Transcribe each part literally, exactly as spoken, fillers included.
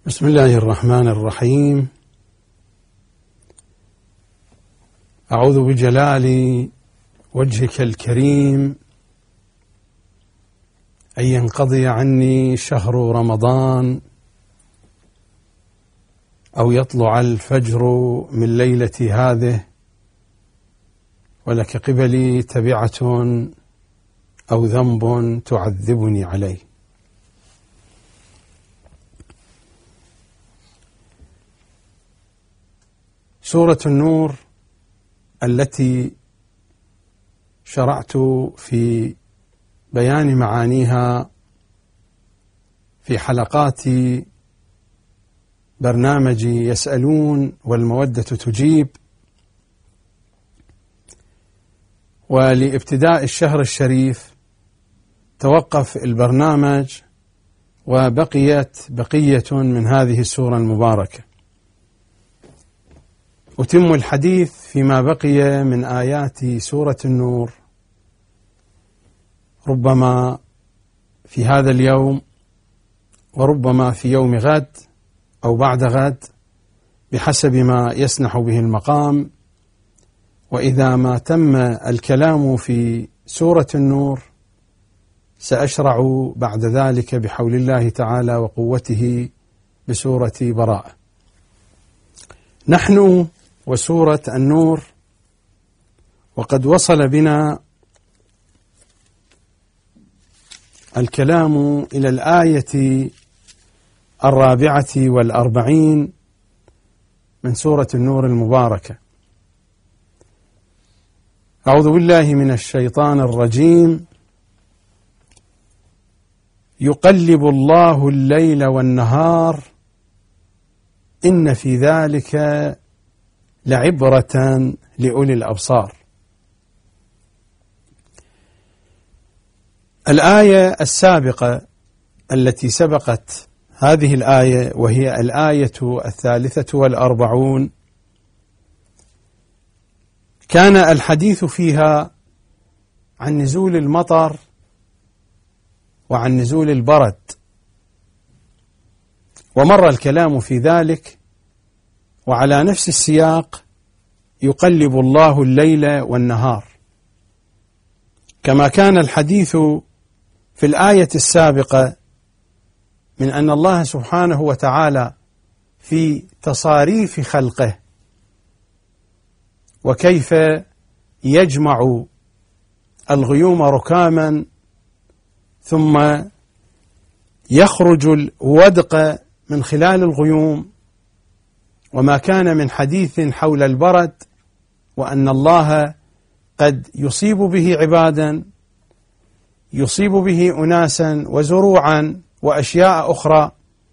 بسم الله الرحمن الرحيم. أعوذ بجلال وجهك الكريم أن ينقضي عني شهر رمضان أو يطلع الفجر من ليلة هذه ولك قبلي تبعة أو ذنب تعذبني عليه. سورة النور التي شرعت في بيان معانيها في حلقات برنامج يسألون والمودة تجيب، ولابتداء الشهر الشريف توقف البرنامج وبقيت بقية من هذه السورة المباركة. أتم الحديث فيما بقي من آيات سورة النور، ربما في هذا اليوم وربما في يوم غد أو بعد غد بحسب ما يسنح به المقام. وإذا ما تم الكلام في سورة النور سأشرع بعد ذلك بحول الله تعالى وقوته بسورة براءة. نحن وسورة النور وقد وصل بنا الكلام إلى الآية الرابعة والأربعين من سورة النور المباركة. أعوذ بالله من الشيطان الرجيم. يقلب الله الليل والنهار إن في ذلك لعبرة لأولي الأبصار. الآية السابقة التي سبقت هذه الآية وهي الآية الثالثة والأربعون كان الحديث فيها عن نزول المطر وعن نزول البرد، ومر الكلام في ذلك وعلى نفس السياق يقلب الله الليل والنهار، كما كان الحديث في الآية السابقة من أن الله سبحانه وتعالى في تصاريف خلقه وكيف يجمع الغيوم ركاما ثم يخرج الودق من خلال الغيوم، وما كان من حديث حول البرد وأن الله قد يصيب به عبادا، يصيب به أناسا وزروعا وأشياء أخرى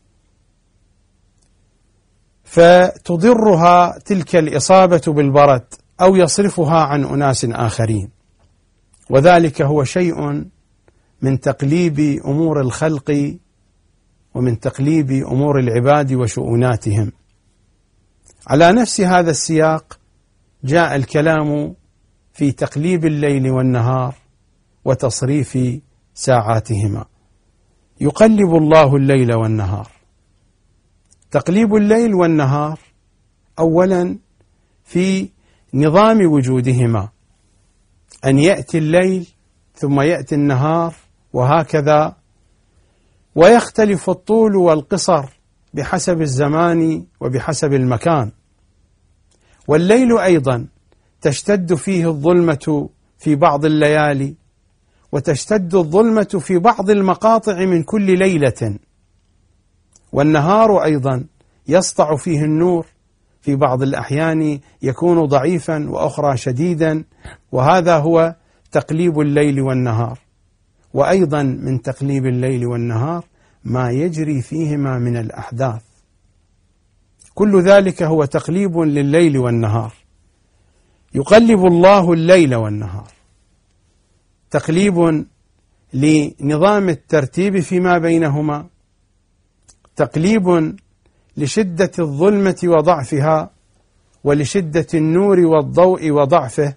فتضرها تلك الإصابة بالبرد أو يصرفها عن أناس آخرين، وذلك هو شيء من تقليب أمور الخلق ومن تقليب أمور العباد وشؤوناتهم. على نفس هذا السياق جاء الكلام في تقليب الليل والنهار وتصريف ساعاتهما. يقلب الله الليل والنهار. تقليب الليل والنهار أولا في نظام وجودهما، أن يأتي الليل ثم يأتي النهار وهكذا، ويختلف الطول والقصر بحسب الزمان وبحسب المكان. والليل أيضا تشتد فيه الظلمة في بعض الليالي، وتشتد الظلمة في بعض المقاطع من كل ليلة. والنهار أيضا يسطع فيه النور، في بعض الأحيان يكون ضعيفا وأخرى شديدا، وهذا هو تقليب الليل والنهار. وأيضا من تقليب الليل والنهار ما يجري فيهما من الأحداث، كل ذلك هو تقليب لليل والنهار. يقلب الله الليل والنهار تقليب لنظام الترتيب فيما بينهما، تقليب لشدة الظلمة وضعفها ولشدة النور والضوء وضعفه،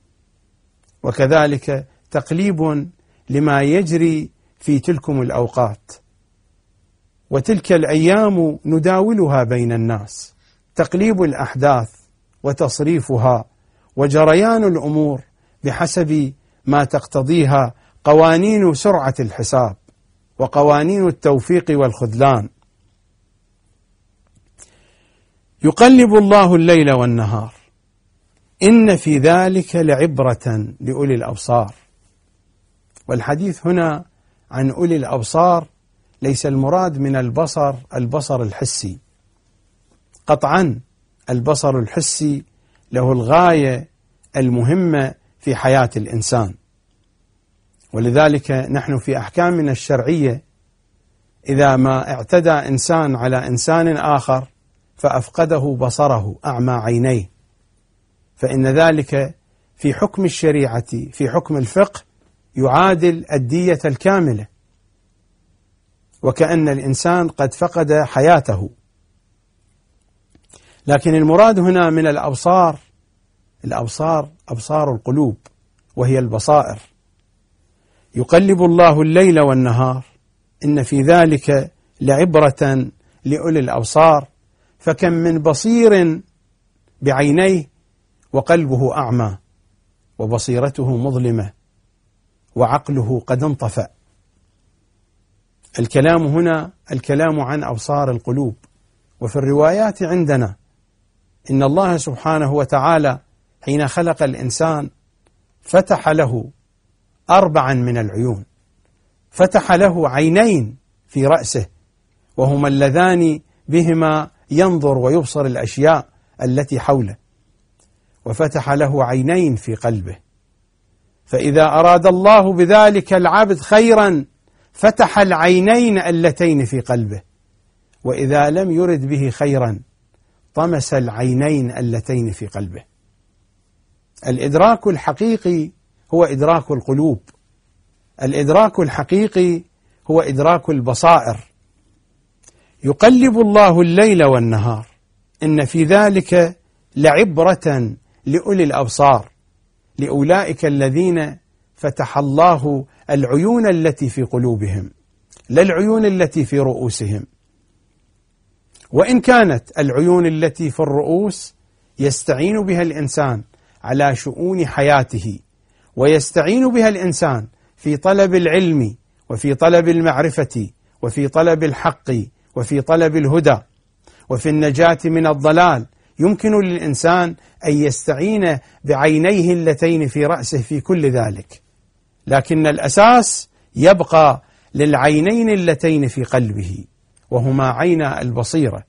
وكذلك تقليب لما يجري في تلكم الأوقات. وتلك الأيام نداولها بين الناس، تقليب الأحداث وتصريفها وجريان الأمور بحسب ما تقتضيها قوانين سرعة الحساب وقوانين التوفيق والخذلان. يقلب الله الليل والنهار إن في ذلك لعبرة لأولي الأبصار. والحديث هنا عن أولي الأبصار ليس المراد من البصر البصر الحسي، قطعا البصر الحسي له الغاية المهمة في حياة الإنسان، ولذلك نحن في أحكامنا الشرعية إذا ما اعتدى إنسان على إنسان آخر فأفقده بصره، أعمى عينيه، فإن ذلك في حكم الشريعة في حكم الفقه يعادل الدية الكاملة، وكأن الإنسان قد فقد حياته. لكن المراد هنا من الأبصار الأبصار أبصار القلوب وهي البصائر. يقلب الله الليل والنهار إن في ذلك لعبرة لأولي الأبصار، فكم من بصير بعينيه وقلبه أعمى وبصيرته مظلمة وعقله قد انطفأ. الكلام هنا الكلام عن أبصار القلوب. وفي الروايات عندنا إن الله سبحانه وتعالى حين خلق الإنسان فتح له أربعا من العيون، فتح له عينين في رأسه وهما اللذان بهما ينظر ويبصر الأشياء التي حوله، وفتح له عينين في قلبه، فإذا أراد الله بذلك العبد خيرا فتح العينين اللتين في قلبه، وإذا لم يرد به خيرا طمس العينين اللتين في قلبه. الإدراك الحقيقي هو إدراك القلوب، الإدراك الحقيقي هو إدراك البصائر. يقلب الله الليل والنهار إن في ذلك لعبرة لأولي الأبصار، لأولئك الذين فتح الله العيون التي في قلوبهم لا العيون التي في رؤوسهم. وإن كانت العيون التي في الرؤوس يستعين بها الإنسان على شؤون حياته، ويستعين بها الإنسان في طلب العلم وفي طلب المعرفة وفي طلب الحق وفي طلب الهدى وفي النجاة من الضلال، يمكن للإنسان أن يستعين بعينيه اللتين في رأسه في كل ذلك، لكن الأساس يبقى للعينين اللتين في قلبه وهما عين البصيرة.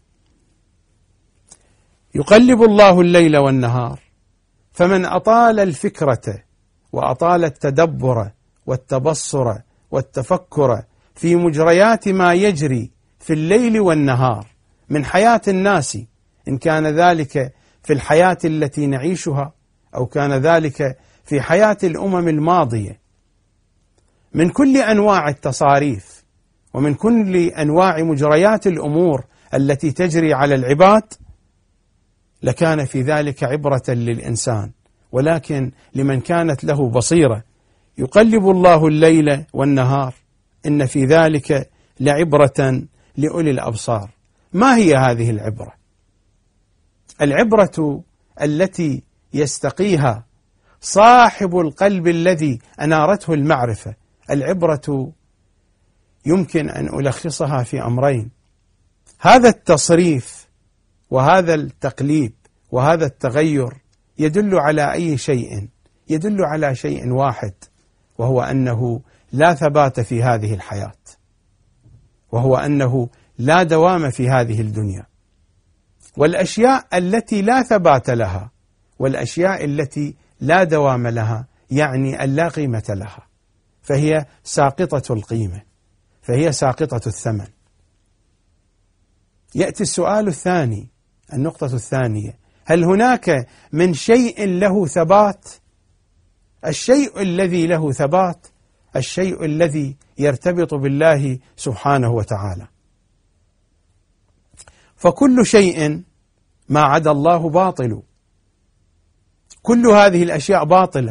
يقلب الله الليل والنهار، فمن أطال الفكرة وأطال التدبر والتبصر والتفكر في مجريات ما يجري في الليل والنهار من حياة الناس، إن كان ذلك في الحياة التي نعيشها أو كان ذلك في حياة الأمم الماضية، من كل أنواع التصاريف ومن كل أنواع مجريات الأمور التي تجري على العباد، لكان في ذلك عبرة للإنسان. ولكن لمن كانت له بصيرة يقلب الله الليل والنهار إن في ذلك لعبرة لأولي الأبصار. ما هي هذه العبرة؟ العبرة التي يستقيها صاحب القلب الذي أنارته المعرفة. العبرة يمكن أن ألخصها في أمرين: هذا التصريف وهذا التقليب وهذا التغير يدل على أي شيء؟ يدل على شيء واحد، وهو أنه لا ثبات في هذه الحياة، وهو أنه لا دوام في هذه الدنيا، والأشياء التي لا ثبات لها والأشياء التي لا دوام لها يعني أن لا قيمة لها، فهي ساقطة القيمة، فهي ساقطة الثمن. يأتي السؤال الثاني، النقطة الثانية: هل هناك من شيء له ثبات؟ الشيء الذي له ثبات الشيء الذي يرتبط بالله سبحانه وتعالى، فكل شيء ما عدا الله باطل. كل هذه الأشياء باطلة،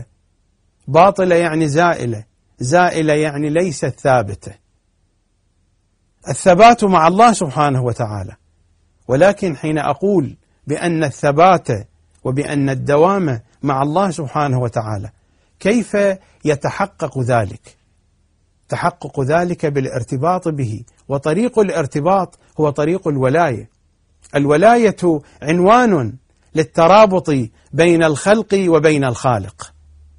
باطلة يعني زائلة، زائلة يعني ليست ثابتة. الثبات مع الله سبحانه وتعالى. ولكن حين أقول بأن الثبات وبأن الدوام مع الله سبحانه وتعالى، كيف يتحقق ذلك؟ تحقق ذلك بالارتباط به، وطريق الارتباط هو طريق الولاية. الولاية عنوان للترابط بين الخلق وبين الخالق.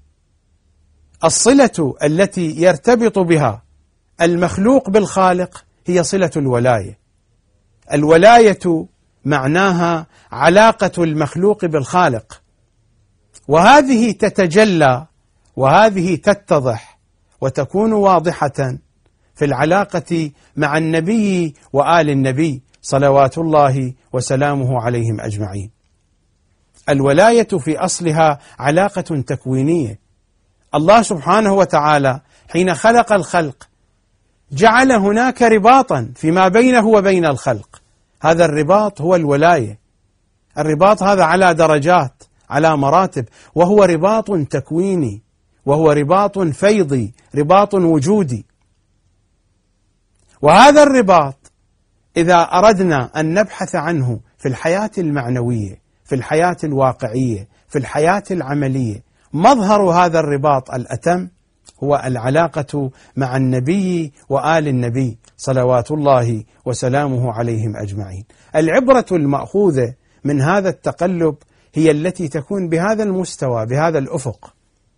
الصلة التي يرتبط بها المخلوق بالخالق هي صلة الولاية. الولاية معناها علاقة المخلوق بالخالق، وهذه تتجلى وهذه تتضح وتكون واضحة في العلاقة مع النبي وآل النبي صلوات الله وسلامه عليهم أجمعين. الولاية في أصلها علاقة تكوينية. الله سبحانه وتعالى حين خلق الخلق جعل هناك رباطا فيما بينه وبين الخلق، هذا الرباط هو الولاية. الرباط هذا على درجات، على مراتب، وهو رباط تكويني، وهو رباط فيضي، رباط وجودي. وهذا الرباط إذا أردنا أن نبحث عنه في الحياة المعنوية، في الحياة الواقعية، في الحياة العملية، مظهر هذا الرباط الأتم هو العلاقة مع النبي وآل النبي صلوات الله وسلامه عليهم أجمعين. العبرة المأخوذة من هذا التقلب هي التي تكون بهذا المستوى، بهذا الأفق.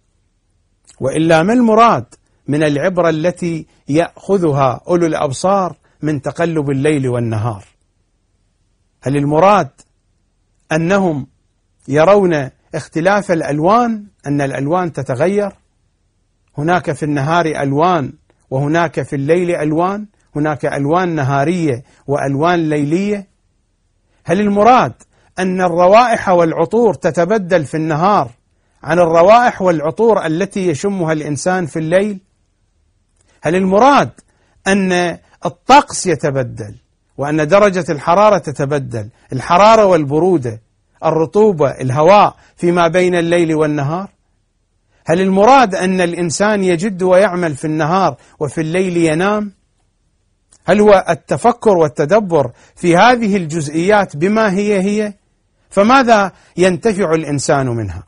وإلا ما المراد من العبرة التي يأخذها أولو الأبصار من تقلب الليل والنهار؟ هل المراد أنهم يرون اختلاف الألوان، أن الألوان تتغير؟ هناك في النهار ألوان وهناك في الليل ألوان، هناك ألوان نهارية وألوان ليلية. هل المراد أن الروائح والعطور تتبدل في النهار عن الروائح والعطور التي يشمها الإنسان في الليل؟ هل المراد أن الطقس يتبدل وأن درجة الحرارة تتبدل، الحرارة والبرودة، الرطوبة، الهواء فيما بين الليل والنهار؟ هل المراد أن الإنسان يجد ويعمل في النهار وفي الليل ينام؟ هل هو التفكر والتدبر في هذه الجزئيات بما هي هي؟ فماذا ينتفع الإنسان منها؟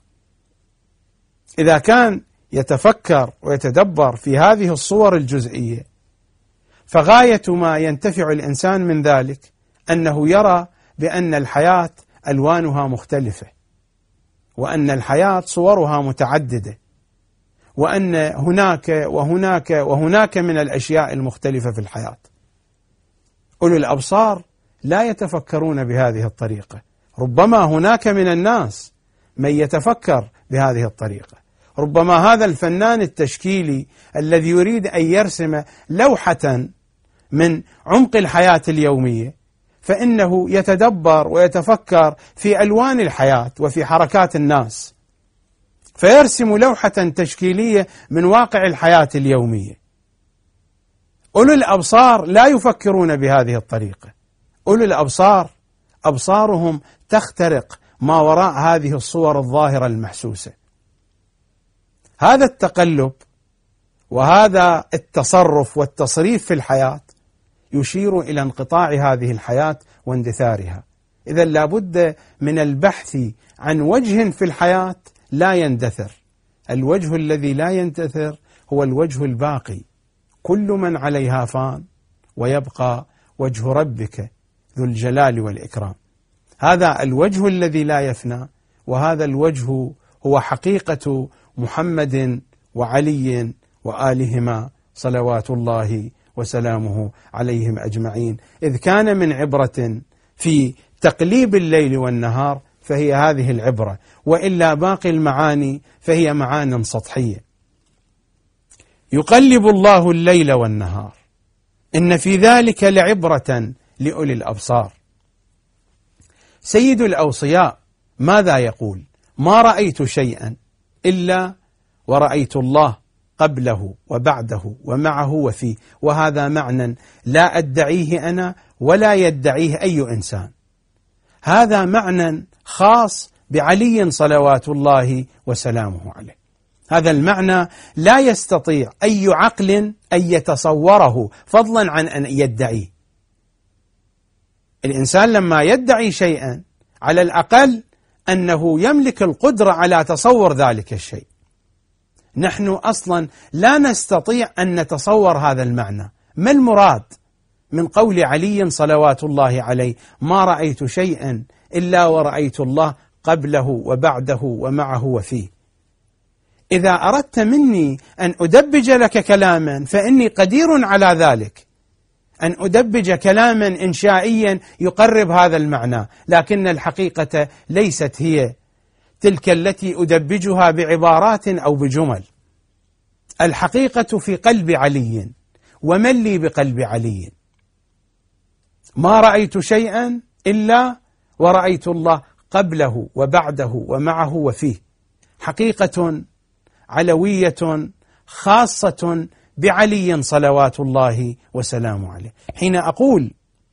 إذا كان يتفكر ويتدبر في هذه الصور الجزئية، فغاية ما ينتفع الإنسان من ذلك أنه يرى بأن الحياة ألوانها مختلفة، وأن الحياة صورها متعددة، وأن هناك وهناك وهناك من الأشياء المختلفة في الحياة. أولو الأبصار لا يتفكرون بهذه الطريقة. ربما هناك من الناس من يتفكر بهذه الطريقة. ربما هذا الفنان التشكيلي الذي يريد أن يرسم لوحة من عمق الحياة اليومية، فإنه يتدبر ويتفكر في ألوان الحياة وفي حركات الناس، فيرسم لوحة تشكيلية من واقع الحياة اليومية. أولو الأبصار لا يفكرون بهذه الطريقة. أولو الأبصار أبصارهم تخترق ما وراء هذه الصور الظاهرة المحسوسة. هذا التقلب وهذا التصرف والتصريف في الحياة يشير إلى انقطاع هذه الحياة واندثارها. إذن لا بد من البحث عن وجه في الحياة لا يندثر. الوجه الذي لا يندثر هو الوجه الباقي. كل من عليها فان ويبقى وجه ربك ذو الجلال والإكرام. هذا الوجه الذي لا يفنى، وهذا الوجه هو حقيقة محمد وعلي وآلهما صلوات الله وسلامه عليهم أجمعين. إذ كان من عبرة في تقليب الليل والنهار فهي هذه العبرة، وإلا باقي المعاني فهي معان سطحية. يقلب الله الليل والنهار إن في ذلك لعبرة لأولي الأبصار. سيد الأوصياء ماذا يقول؟ ما رأيت شيئا إلا ورأيت الله قبله وبعده ومعه وفيه. وهذا معنى لا أدعيه أنا ولا يدعيه أي إنسان. هذا معنى خاص بعلي صلوات الله وسلامه عليه. هذا المعنى لا يستطيع أي عقل أن يتصوره فضلا عن أن يدعيه. الإنسان لما يدعي شيئا على الأقل أنه يملك القدرة على تصور ذلك الشيء. نحن أصلا لا نستطيع أن نتصور هذا المعنى. ما المراد من قول علي صلوات الله عليه: ما رأيت شيئا إلا ورأيت الله قبله وبعده ومعه وفيه؟ إذا أردت مني أن أدبج لك كلاما فإني قدير على ذلك، أن أدبج كلاما إنشائيا يقرب هذا المعنى، لكن الحقيقة ليست هي تلك التي أدبجها بعبارات أو بجمل. الحقيقة في قلب علي، ومن لي بقلب علي؟ ما رأيت شيئا إلا ورأيت الله قبله وبعده ومعه وفيه. حقيقة علوية خاصة بعلي صلوات الله وسلامه عليه. حين أقول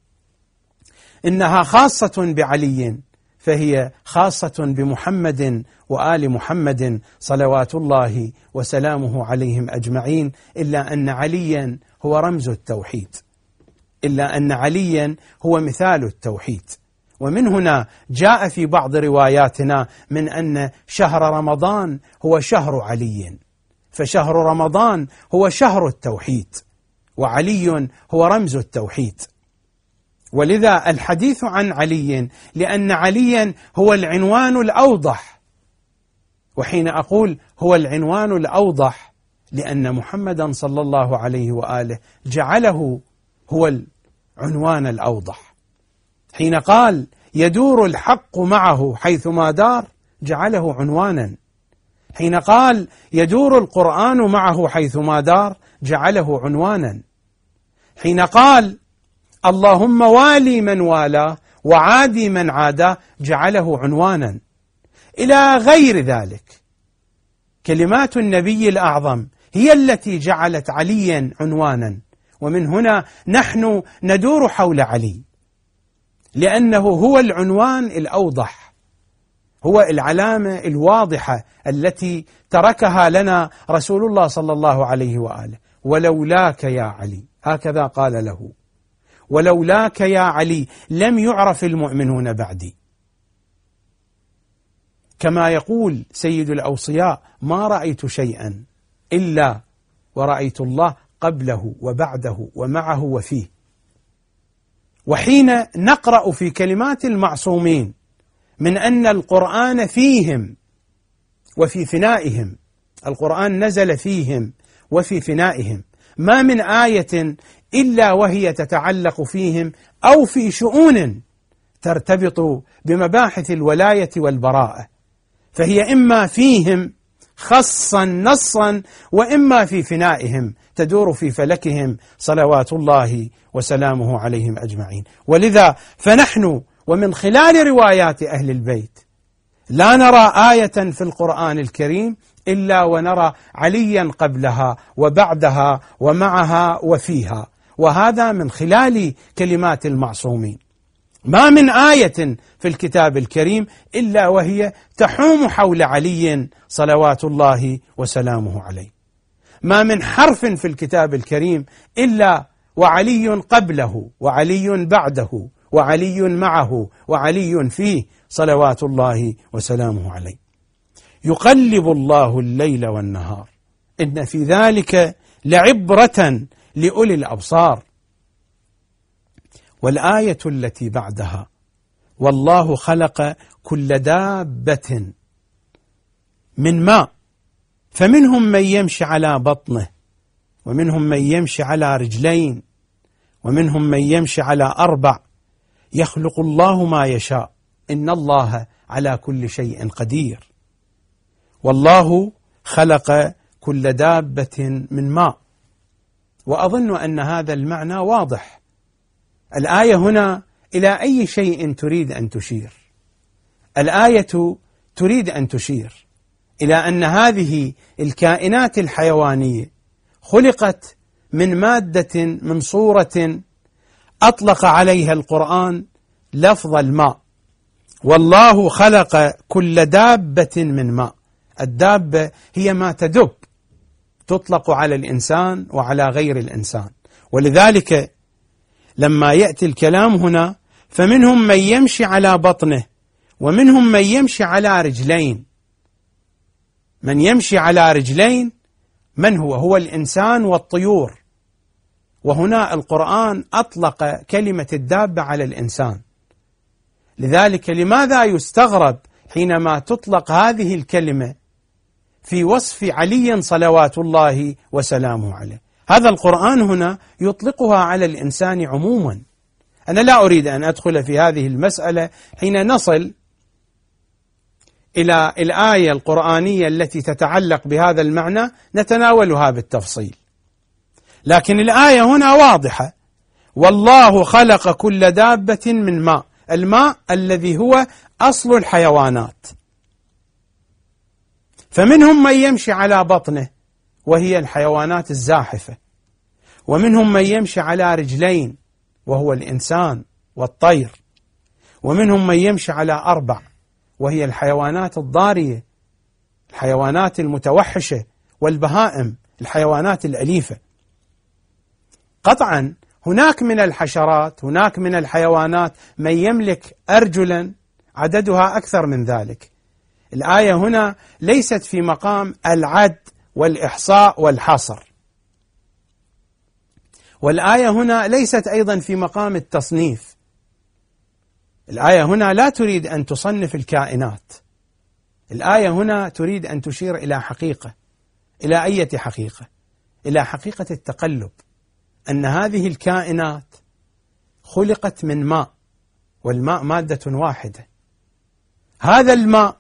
إنها خاصة بعلي فهي خاصة بمحمد وآل محمد صلوات الله وسلامه عليهم أجمعين، إلا أن عليا هو رمز التوحيد، إلا أن عليا هو مثال التوحيد. ومن هنا جاء في بعض رواياتنا من أن شهر رمضان هو شهر علي، فشهر رمضان هو شهر التوحيد، وعلي هو رمز التوحيد. ولذا الحديث عن علي لأن عليا هو العنوان الأوضح. وحين أقول هو العنوان الأوضح لأن محمدا صلى الله عليه وآله جعله هو العنوان الأوضح. حين قال يدور الحق معه حيثما دار جعله عنوانا. حين قال يدور القرآن معه حيثما دار جعله عنوانا. حين قال اللهم والي من والاه وعادي من عاداه جعله عنوانا، إلى غير ذلك. كلمات النبي الأعظم هي التي جعلت عليا عنوانا، ومن هنا نحن ندور حول علي لأنه هو العنوان الأوضح، هو العلامة الواضحة التي تركها لنا رسول الله صلى الله عليه وآله. ولولاك يا علي، هكذا قال له، ولولاك يا علي لم يعرف المؤمنون بعدي. كما يقول سيد الأوصياء ما رأيت شيئا إلا ورأيت الله قبله وبعده ومعه وفيه. وحين نقرأ في كلمات المعصومين من أن القرآن فيهم وفي فنائهم، القرآن نزل فيهم وفي فنائهم، ما من آية إلا وهي تتعلق فيهم أو في شؤون ترتبط بمباحث الولاية والبراءة، فهي إما فيهم خصا نصا وإما في فنائهم تدور في فلكهم صلوات الله وسلامه عليهم أجمعين. ولذا فنحن ومن خلال روايات أهل البيت لا نرى آية في القرآن الكريم إلا ونرى عليا قبلها وبعدها ومعها وفيها، وهذا من خلال كلمات المعصومين. ما من آية في الكتاب الكريم إلا وهي تحوم حول علي صلوات الله وسلامه عليه. ما من حرف في الكتاب الكريم إلا وعلي قبله وعلي بعده وعلي معه وعلي فيه صلوات الله وسلامه عليه. يقلب الله الليل والنهار إن في ذلك لعبرة لأولي الأبصار. والآية التي بعدها والله خلق كل دابة من ماء فمنهم من يمشي على بطنه ومنهم من يمشي على رجلين ومنهم من يمشي على أربع يخلق الله ما يشاء إن الله على كل شيء قدير. والله خلق كل دابة من ماء. وأظن أن هذا المعنى واضح. الآية هنا إلى أي شيء تريد أن تشير؟ الآية تريد أن تشير إلى أن هذه الكائنات الحيوانية خلقت من مادة من صورة أطلق عليها القرآن لفظ الماء. والله خلق كل دابة من ماء. الدابة هي ما تدب، تطلق على الإنسان وعلى غير الإنسان. ولذلك لما يأتي الكلام هنا فمنهم من يمشي على بطنه ومنهم من يمشي على رجلين. من يمشي على رجلين من هو؟ هو الإنسان والطيور، وهنا القرآن أطلق كلمة الدابة على الإنسان. لذلك لماذا يستغرب حينما تطلق هذه الكلمة في وصف علي صلوات الله وسلامه عليه؟ هذا القرآن هنا يطلقها على الإنسان عموما. أنا لا أريد أن أدخل في هذه المسألة، حين نصل إلى الآية القرآنية التي تتعلق بهذا المعنى نتناولها بالتفصيل، لكن الآية هنا واضحة: والله خلق كل دابة من ماء. الماء الذي هو أصل الحيوانات. فمنهم من يمشي على بطنه وهي الحيوانات الزاحفة، ومنهم من يمشي على رجلين وهو الإنسان والطير، ومنهم من يمشي على أربع وهي الحيوانات الضارية، الحيوانات المتوحشة والبهائم، الحيوانات الأليفة. قطعا هناك من الحشرات، هناك من الحيوانات من يملك أرجلا عددها أكثر من ذلك. الآية هنا ليست في مقام العد والإحصاء والحصر، والآية هنا ليست أيضا في مقام التصنيف. الآية هنا لا تريد أن تصنف الكائنات، الآية هنا تريد أن تشير إلى حقيقة. إلى أية حقيقة؟ إلى حقيقة التقلب، أن هذه الكائنات خلقت من ماء، والماء مادة واحدة. هذا الماء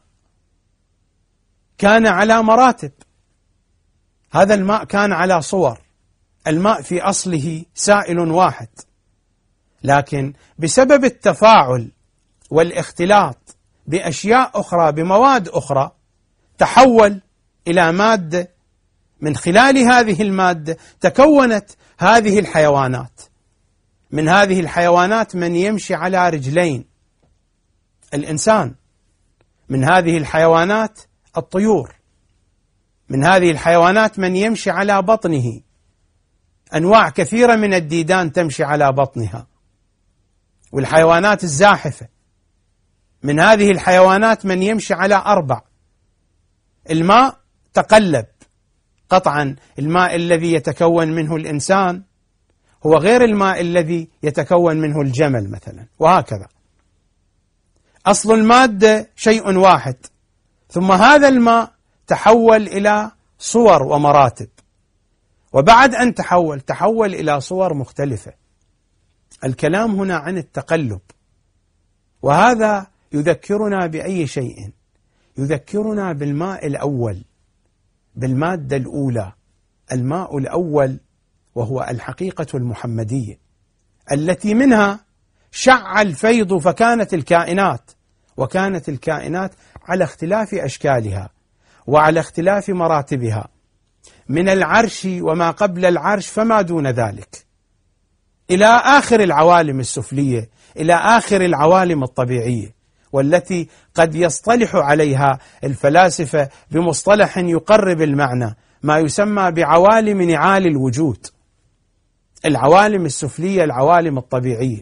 كان على مراتب، هذا الماء كان على صور. الماء في أصله سائل واحد، لكن بسبب التفاعل والاختلاط بأشياء أخرى بمواد أخرى تحول إلى مادة، من خلال هذه المادة تكونت هذه الحيوانات. من هذه الحيوانات من يمشي على رجلين، الإنسان. من هذه الحيوانات الطيور. من هذه الحيوانات من يمشي على بطنه، أنواع كثيرة من الديدان تمشي على بطنها، والحيوانات الزاحفة. من هذه الحيوانات من يمشي على أربع. الماء تقلب، قطعا الماء الذي يتكون منه الإنسان هو غير الماء الذي يتكون منه الجمل مثلا، وهكذا. أصل المادة شيء واحد، ثم هذا الماء تحول إلى صور ومراتب، وبعد أن تحول تحول إلى صور مختلفة. الكلام هنا عن التقلب، وهذا يذكرنا بأي شيء؟ يذكرنا بالماء الأول، بالمادة الأولى. الماء الأول وهو الحقيقة المحمدية التي منها شع الفيض فكانت الكائنات، وكانت الكائنات على اختلاف أشكالها وعلى اختلاف مراتبها، من العرش وما قبل العرش فما دون ذلك، إلى آخر العوالم السفلية، إلى آخر العوالم الطبيعية، والتي قد يصطلح عليها الفلاسفة بمصطلح يقرب المعنى، ما يسمى بعوالم نعال الوجود، العوالم السفلية، العوالم الطبيعية.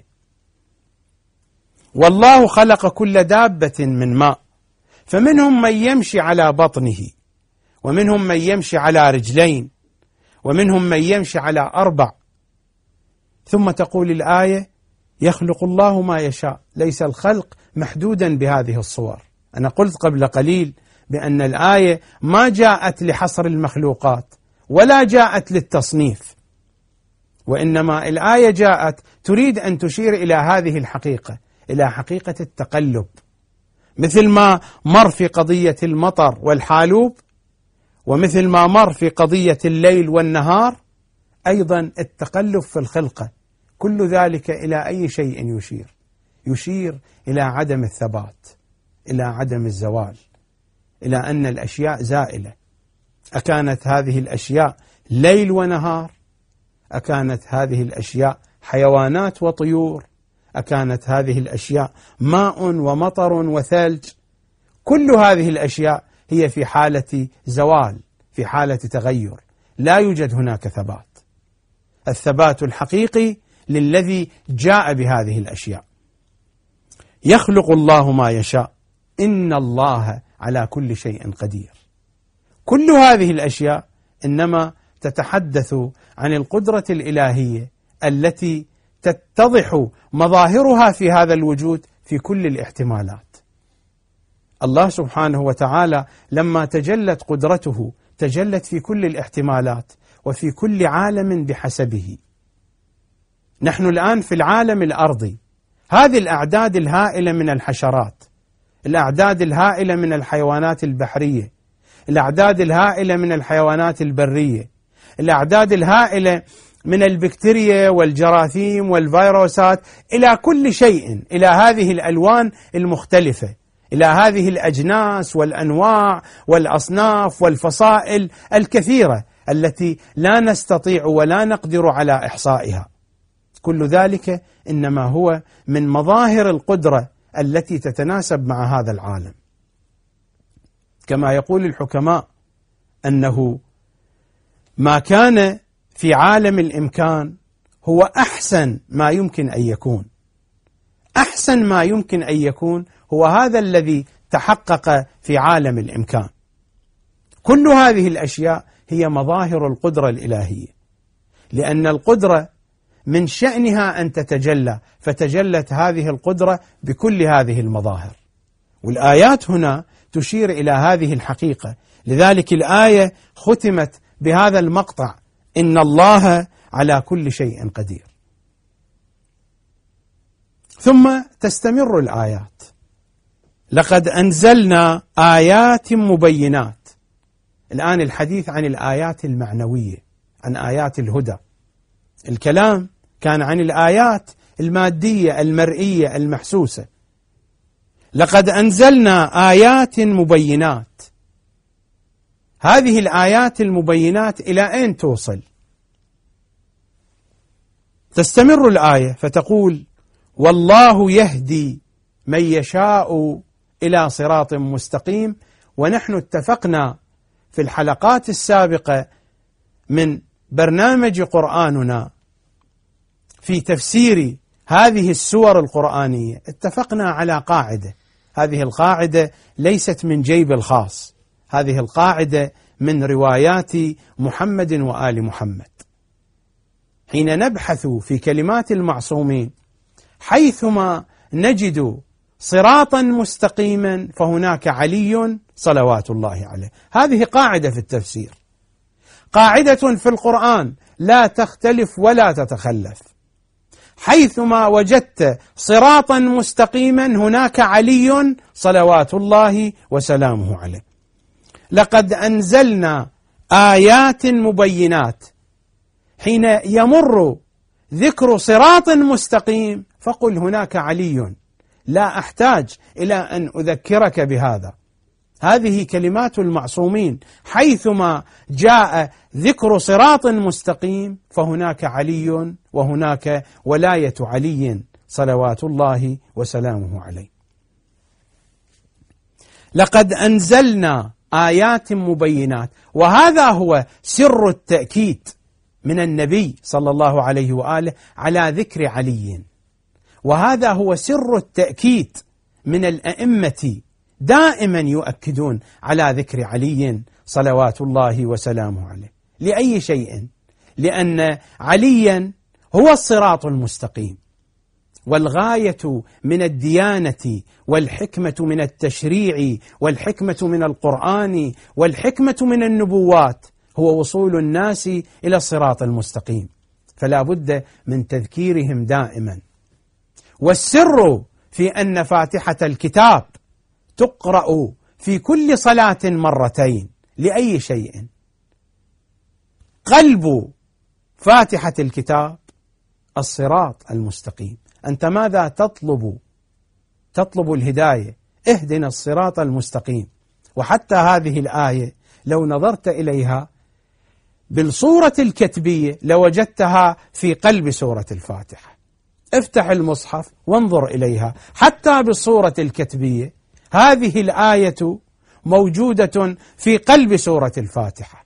والله خلق كل دابة من ماء، فمنهم من يمشي على بطنه، ومنهم من يمشي على رجلين، ومنهم من يمشي على أربع. ثم تقول الآية: يخلق الله ما يشاء. ليس الخلق محدودا بهذه الصور. أنا قلت قبل قليل بأن الآية ما جاءت لحصر المخلوقات ولا جاءت للتصنيف، وإنما الآية جاءت تريد أن تشير إلى هذه الحقيقة، إلى حقيقة التقلب. مثل ما مر في قضية المطر والحالوب، ومثل ما مر في قضية الليل والنهار، أيضا التقلب في الخلقة. كل ذلك إلى أي شيء يشير؟ يشير إلى عدم الثبات، إلى عدم الزوال، إلى أن الأشياء زائلة. أكانت هذه الأشياء ليل ونهار؟ أكانت هذه الأشياء حيوانات وطيور؟ أكانت هذه الأشياء ماء ومطر وثلج؟ كل هذه الأشياء هي في حالة زوال، في حالة تغير، لا يوجد هناك ثبات. الثبات الحقيقي للذي جاء بهذه الأشياء. يخلق الله ما يشاء، إن الله على كل شيء قدير. كل هذه الأشياء إنما تتحدث عن القدرة الإلهية التي تتضح مظاهرها في هذا الوجود في كل الاحتمالات. الله سبحانه وتعالى لما تجلت قدرته تجلت في كل الاحتمالات وفي كل عالم بحسبه. نحن الآن في العالم الأرضي، هذه الأعداد الهائلة من الحشرات، الأعداد الهائلة من الحيوانات البحرية، الأعداد الهائلة من الحيوانات البرية، الأعداد الهائلة من البكتيريا والجراثيم والفيروسات، إلى كل شيء، إلى هذه الألوان المختلفة، إلى هذه الأجناس والأنواع والأصناف والفصائل الكثيرة التي لا نستطيع ولا نقدر على إحصائها. كل ذلك إنما هو من مظاهر القدرة التي تتناسب مع هذا العالم. كما يقول الحكماء أنه ما كان في عالم الإمكان هو أحسن ما يمكن أن يكون. أحسن ما يمكن أن يكون هو هذا الذي تحقق في عالم الإمكان. كل هذه الأشياء هي مظاهر القدرة الإلهية، لأن القدرة من شأنها أن تتجلى، فتجلت هذه القدرة بكل هذه المظاهر، والآيات هنا تشير إلى هذه الحقيقة. لذلك الآية ختمت بهذا المقطع: إن الله على كل شيء قدير. ثم تستمر الآيات: لقد أنزلنا آيات مبينات. الآن الحديث عن الآيات المعنوية، عن آيات الهدى. الكلام كان عن الآيات المادية المرئية المحسوسة. لقد أنزلنا آيات مبينات. هذه الآيات المبينات إلى أين توصل؟ تستمر الآية فتقول: والله يهدي من يشاء إلى صراط مستقيم. ونحن اتفقنا في الحلقات السابقة من برنامج قرآننا في تفسير هذه السور القرآنية، اتفقنا على قاعدة. هذه القاعدة ليست من جيب الخاص، هذه القاعدة من روايات محمد وآل محمد. حين نبحث في كلمات المعصومين حيثما نجد صراطا مستقيما فهناك علي صلوات الله عليه. هذه قاعدة في التفسير، قاعدة في القرآن لا تختلف ولا تتخلف. حيثما وجدت صراطا مستقيما هناك علي صلوات الله وسلامه عليه. لقد أنزلنا آيات مبينات. حين يمر ذكر صراط مستقيم فقل هناك علي، لا أحتاج إلى أن أذكرك بهذا. هذه كلمات المعصومين، حيثما جاء ذكر صراط مستقيم فهناك علي وهناك ولاية علي صلوات الله وسلامه عليه. لقد أنزلنا آيات مبينات، وهذا هو سر التأكيد من النبي صلى الله عليه وآله على ذكر علي، وهذا هو سر التأكيد من الأئمة، دائما يؤكدون على ذكر علي صلوات الله وسلامه عليه. لأي شيء؟ لأن عليا هو الصراط المستقيم، والغاية من الديانة والحكمة من التشريع والحكمة من القرآن والحكمة من النبوات هو وصول الناس إلى الصراط المستقيم، فلا بد من تذكيرهم دائما. والسر في أن فاتحة الكتاب تقرأ في كل صلاة مرتين. لأي شيء؟ قلب فاتحة الكتاب الصراط المستقيم. أنت ماذا تطلب؟ تطلب الهداية، اهدنا الصراط المستقيم. وحتى هذه الآية لو نظرت إليها بالصورة الكتبية لوجدتها في قلب سورة الفاتحة. افتح المصحف وانظر إليها حتى بالصورة الكتبية، هذه الآية موجودة في قلب سورة الفاتحة،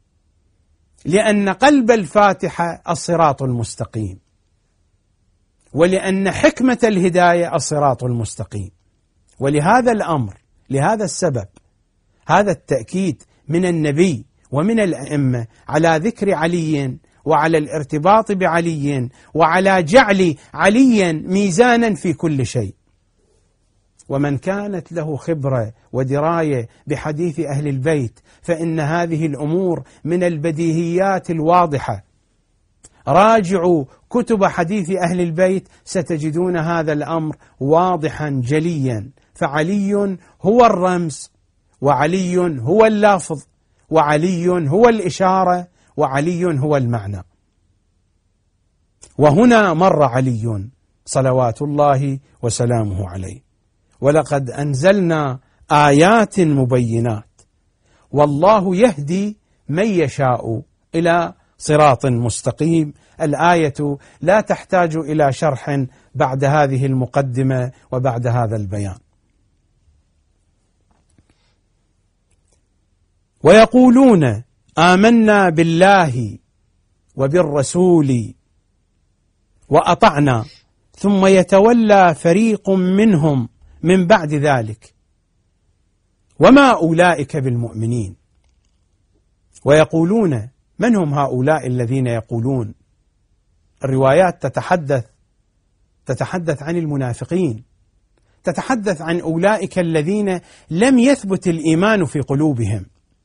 لأن قلب الفاتحة الصراط المستقيم، ولأن حكمة الهداية الصراط المستقيم. ولهذا الأمر، لهذا السبب، هذا التأكيد من النبي ومن الأئمة على ذكر علي وعلى الارتباط بعلي وعلى جعل علي ميزانا في كل شيء. ومن كانت له خبرة ودراية بحديث أهل البيت فإن هذه الأمور من البديهيات الواضحة. راجعوا كتب حديث أهل البيت ستجدون هذا الأمر واضحا جليا. فعلي هو الرمز، وعلي هو اللفظ، وعلي هو الإشارة، وعلي هو المعنى. وهنا مر علي صلوات الله وسلامه عليه: ولقد أنزلنا آيات مبينات والله يهدي من يشاء إلى صراط مستقيم. الآية لا تحتاج إلى شرح بعد هذه المقدمة وبعد هذا البيان. ويقولون آمنا بالله وبالرسول وأطعنا ثم يتولى فريق منهم من بعد ذلك وما أولئك بالمؤمنين. ويقولون، من هم هؤلاء الذين يقولون؟ الروايات تتحدث تتحدث عن المنافقين، تتحدث عن أولئك الذين لم يثبت الإيمان في قلوبهم.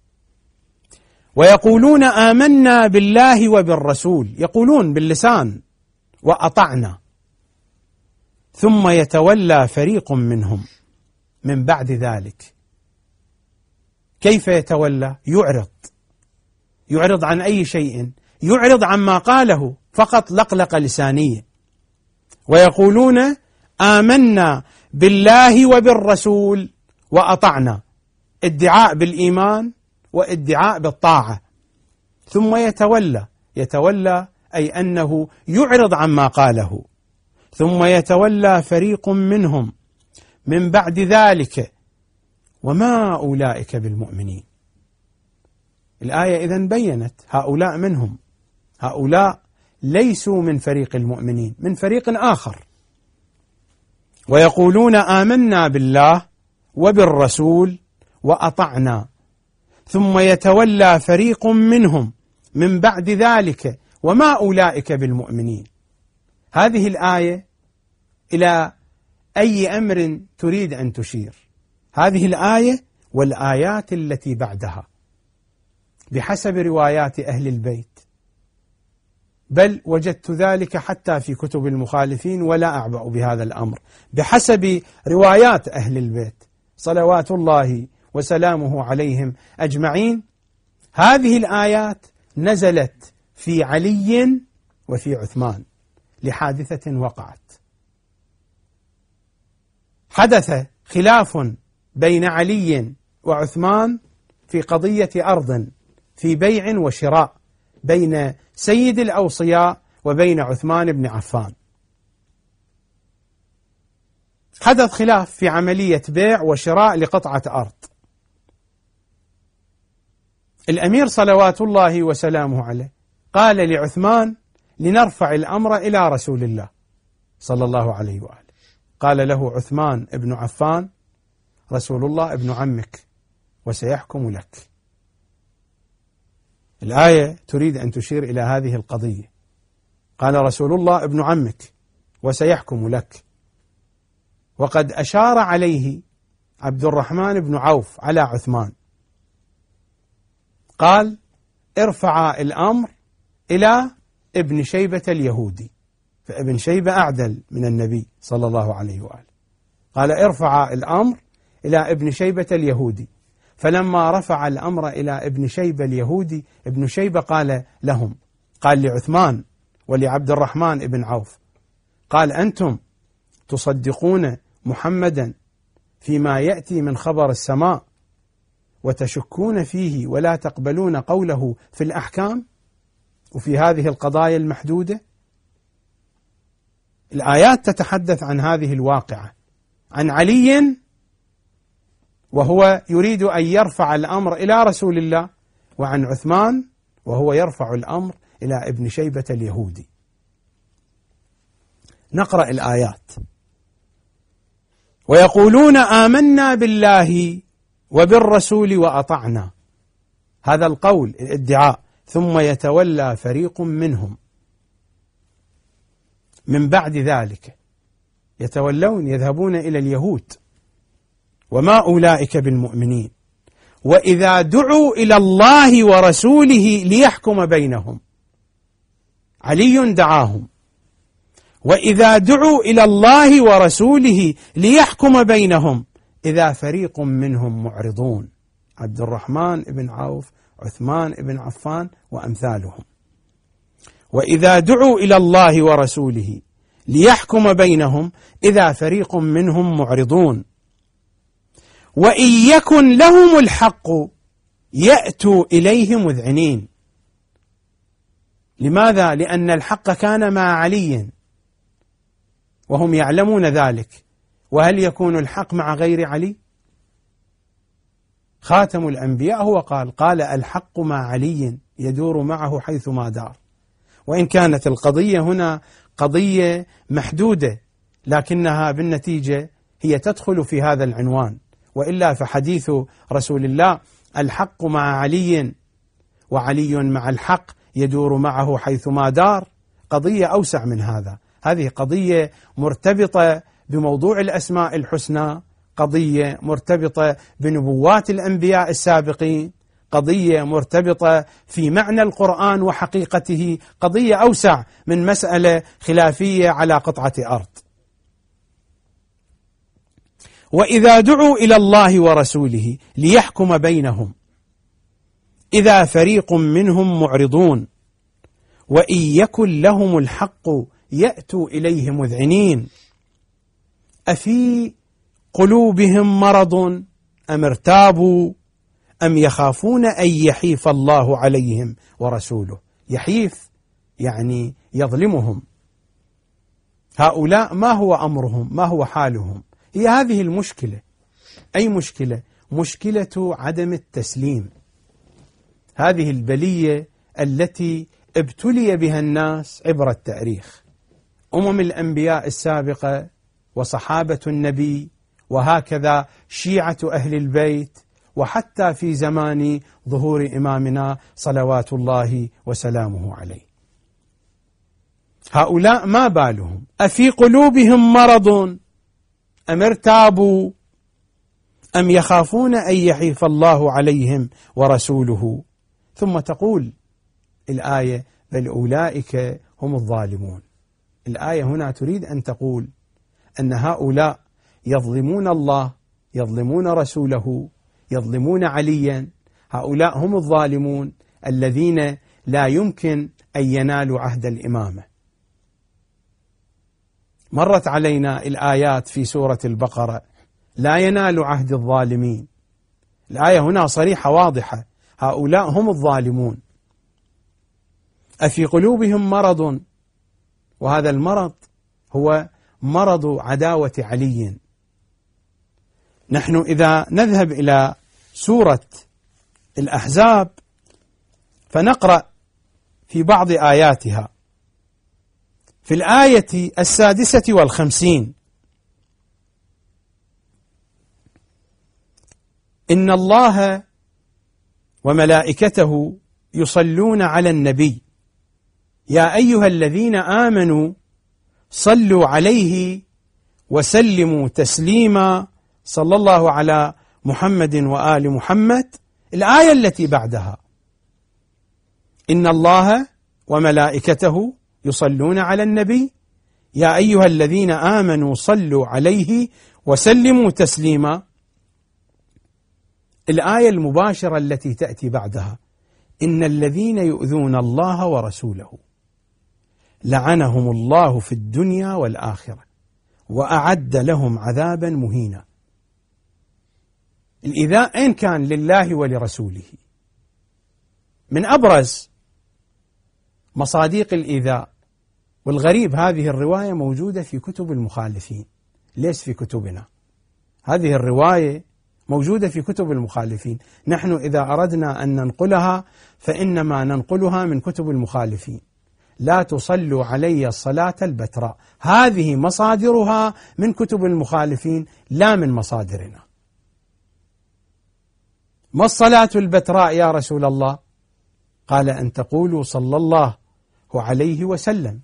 ويقولون آمنا بالله وبالرسول، يقولون باللسان وأطعنا، ثم يتولى فريق منهم من بعد ذلك. كيف يتولى؟ يعرض يعرض عن أي شيء؟ يعرض عما قاله فقط، لقلقة لسانية. ويقولون آمنا بالله وبالرسول وأطعنا، ادعاء بالإيمان وادعاء بالطاعة. ثم يتولى يتولى أي أنه يعرض عما قاله. ثم يتولى فريق منهم من بعد ذلك وما أولئك بالمؤمنين. الآية إذن بيّنت هؤلاء منهم، هؤلاء ليسوا من فريق المؤمنين، من فريق آخر. ويقولون آمنا بالله وبالرسول وأطعنا ثم يتولى فريق منهم من بعد ذلك وما أولئك بالمؤمنين. هذه الآية إلى أي أمر تريد أن تشير؟ هذه الآية والآيات التي بعدها بحسب روايات أهل البيت، بل وجدت ذلك حتى في كتب المخالفين ولا أعبأ بهذا الأمر. بحسب روايات أهل البيت صلوات الله وسلامه عليهم أجمعين، هذه الآيات نزلت في علي وفي عثمان لحادثة وقعت. حدث خلاف بين علي وعثمان في قضية أرض في بيع وشراء بين سيد الأوصياء وبين عثمان بن عفان. حدث خلاف في عملية بيع وشراء لقطعة أرض. الأمير صلوات الله وسلامه عليه قال لعثمان لنرفع الأمر إلى رسول الله صلى الله عليه وآله. قال له عثمان بن عفان: رسول الله ابن عمك وسيحكم لك. الآية تريد أن تشير إلى هذه القضية. قال رسول الله ابن عمك وسيحكم لك. وقد أشار عليه عبد الرحمن بن عوف على عثمان، قال: ارفع الأمر إلى ابن شيبة اليهودي، فابن شيبة أعدل من النبي صلى الله عليه وآله. قال: ارفع الأمر إلى ابن شيبة اليهودي. فلما رفع الأمر إلى ابن شيبة اليهودي، ابن شيبة قال لهم، قال لعثمان ولعبد الرحمن بن عوف، قال: أنتم تصدقون محمدا فيما يأتي من خبر السماء وتشكون فيه ولا تقبلون قوله في الأحكام وفي هذه القضايا المحدودة. الآيات تتحدث عن هذه الواقعة، عن علي وهو يريد أن يرفع الأمر إلى رسول الله، وعن عثمان وهو يرفع الأمر إلى ابن شيبة اليهودي. نقرأ الآيات. ويقولون آمنا بالله وبالرسول وأطعنا، هذا القول الادعاء، ثم يتولى فريق منهم من بعد ذلك، يتولون يذهبون إلى اليهود، وما أولئك بالمؤمنين، وإذا دعوا إلى الله ورسوله ليحكم بينهم، علي دعاهم، وإذا دعوا إلى الله ورسوله ليحكم بينهم إذا فريق منهم معرضون، عبد الرحمن بن عوف، عثمان بن عفان وأمثالهم. وإذا دعوا إلى الله ورسوله ليحكم بينهم إذا فريق منهم معرضون، وإن يكن لهم الحق يأتوا إليه مذعنين. لماذا؟ لأن الحق كان مع علي وهم يعلمون ذلك، وهل يكون الحق مع غير علي؟ خاتم الأنبياء هو قال قال الحق مع علي يدور معه حيثما دار. وإن كانت القضية هنا قضية محدودة، لكنها بالنتيجة هي تدخل في هذا العنوان، وإلا فحديث رسول الله الحق مع علي وعلي مع الحق يدور معه حيثما دار قضية أوسع من هذا. هذه قضية مرتبطة بموضوع الأسماء الحسنى، قضية مرتبطة بنبوات الأنبياء السابقين، قضية مرتبطة في معنى القرآن وحقيقته، قضية أوسع من مسألة خلافية على قطعة أرض. وإذا دعوا إلى الله ورسوله ليحكم بينهم إذا فريق منهم معرضون، وإن يكن لهم الحق يأتوا إليه مذعنين، أفي قلوبهم مرض أم ارتابوا أم يخافون أن يحيف الله عليهم ورسوله. يحيف يعني يظلمهم. هؤلاء ما هو أمرهم؟ ما هو حالهم؟ هي هذه المشكلة. أي مشكلة؟ مشكلة عدم التسليم. هذه البلية التي ابتلي بها الناس عبر التاريخ، أمم الأنبياء السابقة وصحابة النبي، وهكذا شيعة أهل البيت، وحتى في زمان ظهور إمامنا صلوات الله وسلامه عليه. هؤلاء ما بالهم؟ أفي قلوبهم مرض أم ارتابوا أم يخافون أن يحيف الله عليهم ورسوله. ثم تقول الآية بل أولئك هم الظالمون. الآية هنا تريد أن تقول أن هؤلاء يظلمون الله، يظلمون رسوله، يظلمون عليا. هؤلاء هم الظالمون الذين لا يمكن أن ينالوا عهد الإمامة. مرت علينا الآيات في سورة البقرة لا ينال عهد الظالمين. الآية هنا صريحة واضحة، هؤلاء هم الظالمون. أفي قلوبهم مرض، وهذا المرض هو مرض عداوة علي. نحن إذا نذهب إلى سورة الأحزاب فنقرأ في بعض آياتها. في الآية السادسة والخمسين: إن الله وملائكته يصلون على النبي يا أيها الذين آمنوا صلوا عليه وسلموا تسليما، صلى الله على محمد وآل محمد. الآية التي بعدها: إن الله وملائكته يصلون على النبي يا أيها الذين آمنوا صلوا عليه وسلموا تسليما. الآية المباشرة التي تأتي بعدها: إن الذين يؤذون الله ورسوله لعنهم الله في الدنيا والآخرة وأعد لهم عذابا مهينا. الإيذاء أين كان؟ لله ولرسوله. من أبرز مصاديق الإيذاء، والغريب هذه الرواية موجودة في كتب المخالفين، ليس في كتبنا. هذه الرواية موجودة في كتب المخالفين. نحن إذا أردنا أن ننقلها فإنما ننقلها من كتب المخالفين، لا تصلوا علي الصلاة البتراء. هذه مصادرها من كتب المخالفين لا من مصادرنا. ما الصلاة البتراء يا رسول الله؟ قال أن تقولوا صلى الله عليه وسلم،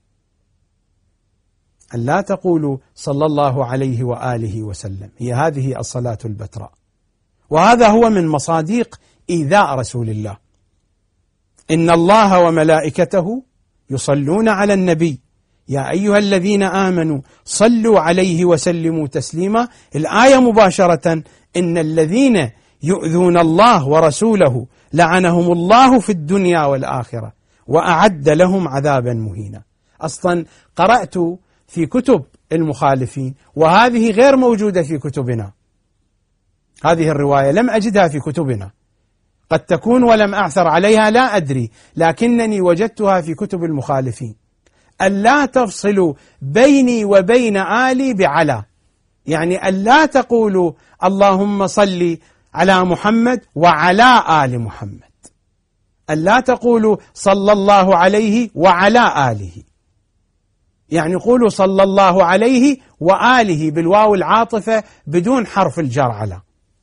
أن لا تقولوا صلى الله عليه وآله وسلم، هي هذه الصلاة البتراء. وهذا هو من مصادق إيذاء رسول الله. إن الله وملائكته يصلون على النبي يا أيها الذين آمنوا صلوا عليه وسلموا تسليما. الآية مباشرة إن الذين يؤذون الله ورسوله لعنهم الله في الدنيا والآخرة وأعد لهم عذابا مهينا. أصلا قرأت في كتب المخالفين وهذه غير موجودة في كتبنا، هذه الرواية لم أجدها في كتبنا، قد تكون ولم أعثر عليها لا أدري، لكنني وجدتها في كتب المخالفين. ألا تفصلوا بيني وبين آلي بعلى، يعني ألا تقولوا اللهم صل على محمد وعلى آل محمد، ألا تقولوا صلى الله عليه وعلى آله، يعني قولوا صلى الله عليه وآله بالواو العاطفة بدون حرف الجر على.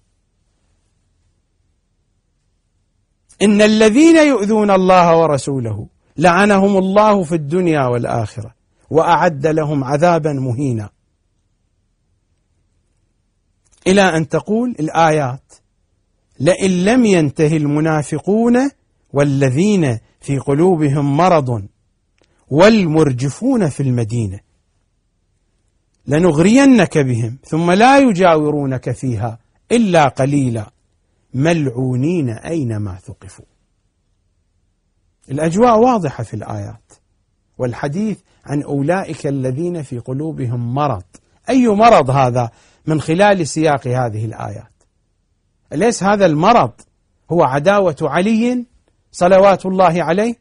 إن الذين يؤذون الله ورسوله لعنهم الله في الدنيا والآخرة وأعد لهم عذابا مهينا، إلى أن تقول الآيات لئن لم ينتهي المنافقون والذين في قلوبهم مرض والمرجفون في المدينة لنغرينك بهم ثم لا يجاورونك فيها إلا قليلا ملعونين أينما ثقفوا. الأجواء واضحة في الآيات، والحديث عن أولئك الذين في قلوبهم مرض. أي مرض هذا من خلال سياق هذه الآيات؟ أليس هذا المرض هو عداوة علي صلوات الله عليه؟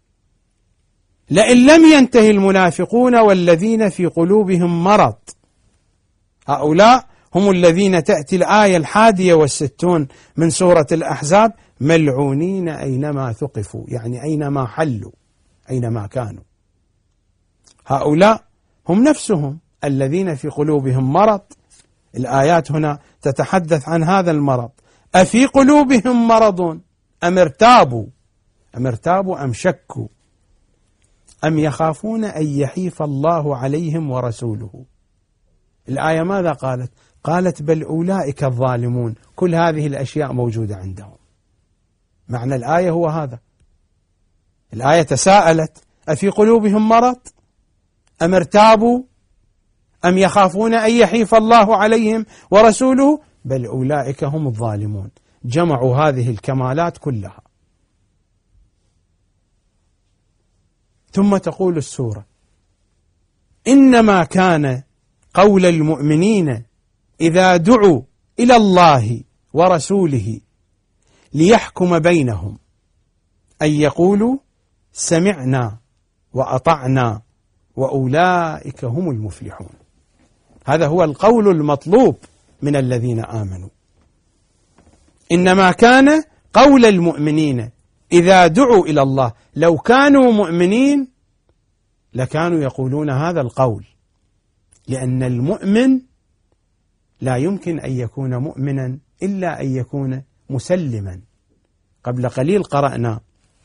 لئن لم ينتهي المنافقون والذين في قلوبهم مرض، هؤلاء هم الذين تأتي الآية الحادية والستون من سورة الأحزاب ملعونين أينما ثقفوا، يعني أينما حلوا، أينما كانوا. هؤلاء هم نفسهم الذين في قلوبهم مرض. الآيات هنا تتحدث عن هذا المرض. أفي قلوبهم مرض أم ارتابوا أم ارتابوا أم شكوا أم يخافون أن يحيف الله عليهم ورسوله. الآية ماذا قالت؟ قالت بل أولئك الظالمون. كل هذه الأشياء موجودة عندهم. معنى الآية هو هذا. الآية تساءلت أفي قلوبهم مرض أم ارتابوا أم يخافون أن يحيف الله عليهم ورسوله، بل أولئك هم الظالمون. جمعوا هذه الكمالات كلها. ثم تقول السورة إنما كان قول المؤمنين إذا دعوا إلى الله ورسوله ليحكم بينهم أن يقولوا سمعنا وأطعنا وأولئك هم المفلحون. هذا هو القول المطلوب من الذين آمنوا. إنما كان قول المؤمنين إذا دعوا إلى الله، لو كانوا مؤمنين لكانوا يقولون هذا القول، لأن المؤمن لا يمكن أن يكون مؤمنا إلا أن يكون مسلما. قبل قليل قرأنا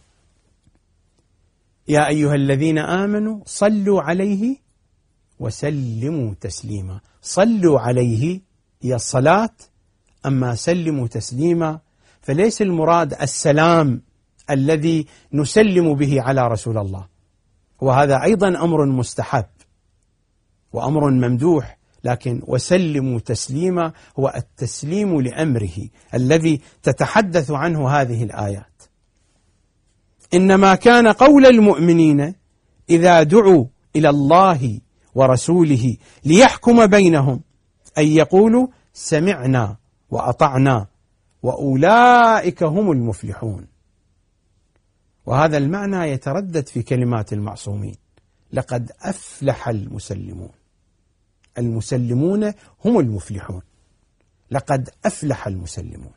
يا أيها الذين آمنوا صلوا عليه وسلموا تسليما. صلوا عليه هي الصلاة، أما سلموا تسليما فليس المراد السلام الذي نسلم به على رسول الله، وهذا أيضا أمر مستحب وأمر ممدوح، لكن وسلموا تسليما هو التسليم لأمره الذي تتحدث عنه هذه الآيات. إنما كان قول المؤمنين إذا دعوا إلى الله ورسوله ليحكم بينهم أن يقولوا سمعنا وأطعنا وأولئك هم المفلحون. وهذا المعنى يتردد في كلمات المعصومين: لقد أفلح المسلمون. المسلمون هم المفلحون، لقد أفلح المسلمون.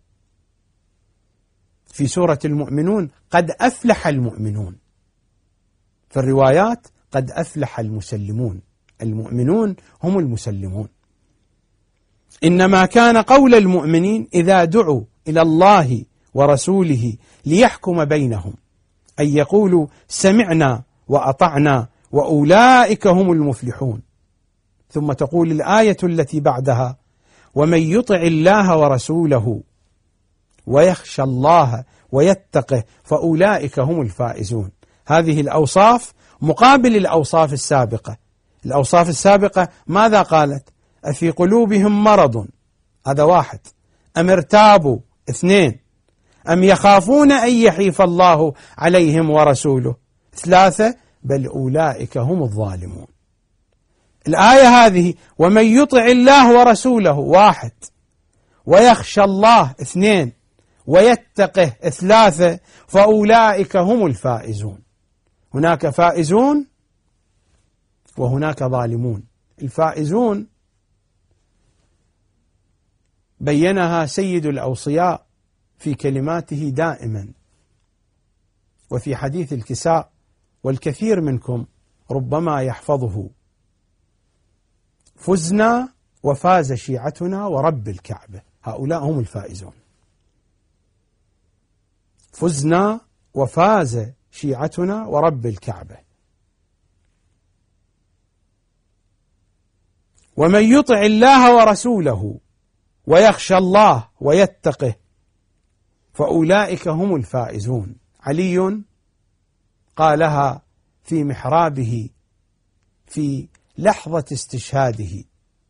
في سورة المؤمنون قد أفلح المؤمنون. في الروايات قد أفلح المسلمون، المؤمنون هم المسلمون. إنما كان قول المؤمنين إذا دعوا إلى الله ورسوله ليحكم بينهم أن يقولوا سمعنا وأطعنا وأولئك هم المفلحون. ثم تقول الآية التي بعدها ومن يطع الله ورسوله ويخشى الله ويتقه فأولئك هم الفائزون. هذه الأوصاف مقابل الأوصاف السابقة. الأوصاف السابقة ماذا قالت؟ أفي قلوبهم مرض، هذا واحد. أم ارتابوا، اثنين. أم يخافون أن يحيف الله عليهم ورسوله، ثلاثة. بل أولئك هم الظالمون. الآية هذه ومن يطع الله ورسوله، واحد. ويخشى الله، اثنين. ويتقه، ثلاثة. فأولئك هم الفائزون. هناك فائزون وهناك ظالمون. الفائزون بينها سيد الأوصياء في كلماته دائما وفي حديث الكساء، والكثير منكم ربما يحفظه: فزنا وفاز شيعتنا ورب الكعبة. هؤلاء هم الفائزون. فزنا وفاز شيعتنا ورب الكعبة. ومن يطع الله ورسوله ويخشى الله ويتقه فأولئك هم الفائزون. علي قالها في محرابه في لحظة استشهاده: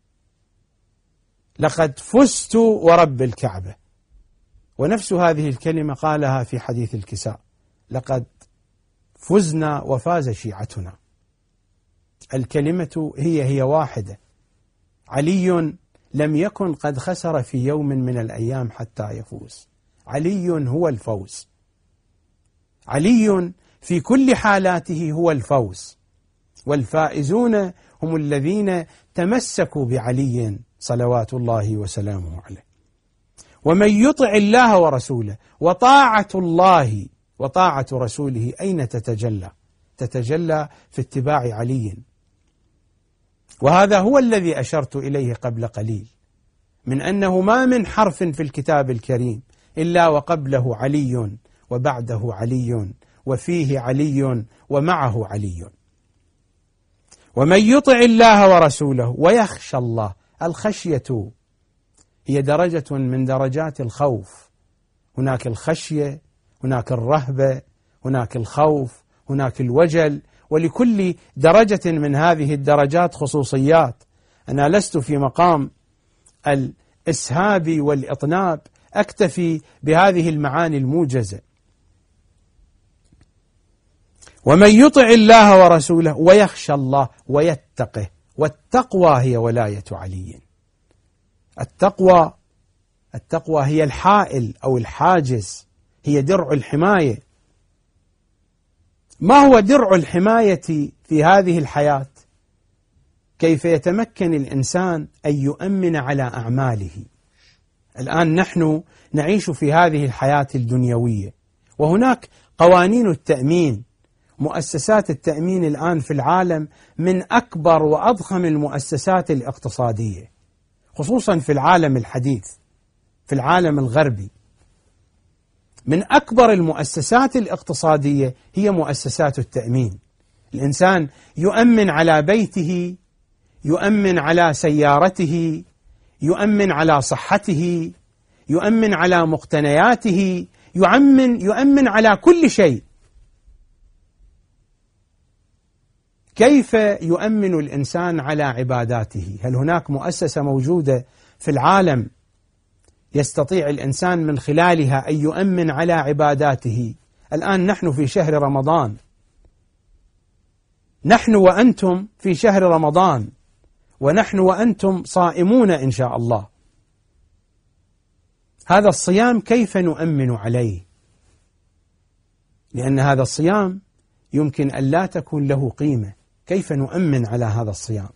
لقد فزت ورب الكعبة. ونفس هذه الكلمة قالها في حديث الكساء: لقد فزنا وفاز شيعتنا. الكلمة هي هي واحدة. علي لم يكن قد خسر في يوم من الأيام حتى يفوز. علي هو الفوز. علي في كل حالاته هو الفوز. والفائزون هم الذين تمسكوا بعلي صلوات الله وسلامه عليه. ومن يطع الله ورسوله، وطاعة الله وطاعة رسوله أين تتجلى؟ تتجلى في اتباع علي. وهذا هو الذي أشرت إليه قبل قليل، من أنه ما من حرف في الكتاب الكريم إلا وقبله علي وبعده علي وفيه علي ومعه علي. ومن يطع الله ورسوله ويخشى الله. الخشية هي درجة من درجات الخوف. هناك الخشية، هناك الرهبة، هناك الخوف، هناك الوجل، ولكل درجة من هذه الدرجات خصوصيات. أنا لست في مقام الإسهاب والإطناب، أكتفي بهذه المعاني الموجزة. ومن يطع الله ورسوله ويخشى الله ويتقه. والتقوى هي ولاية علي. التقوى التقوى هي الحائل أو الحاجز، هي درع الحماية. ما هو درع الحماية في هذه الحياة؟ كيف يتمكن الإنسان أن يؤمن على أعماله. الآن نحن نعيش في هذه الحياة الدنيوية، وهناك قوانين التأمين. مؤسسات التأمين الآن في العالم من أكبر وأضخم المؤسسات الاقتصادية، خصوصا في العالم الحديث، في العالم الغربي. من أكبر المؤسسات الاقتصادية هي مؤسسات التأمين. الإنسان يؤمن على بيته، يؤمن على سيارته، يؤمن على صحته، يؤمن على مقتنياته، يؤمن يؤمن على كل شيء. كيف يؤمن الإنسان على عباداته؟ هل هناك مؤسسة موجودة في العالم يستطيع الإنسان من خلالها أن يؤمن على عباداته؟ الآن نحن في شهر رمضان، نحن وأنتم في شهر رمضان، ونحن وأنتم صائمون إن شاء الله. هذا الصيام كيف نؤمن عليه؟ لأن هذا الصيام يمكن أن لا تكون له قيمة. كيف نؤمن على هذا الصيام؟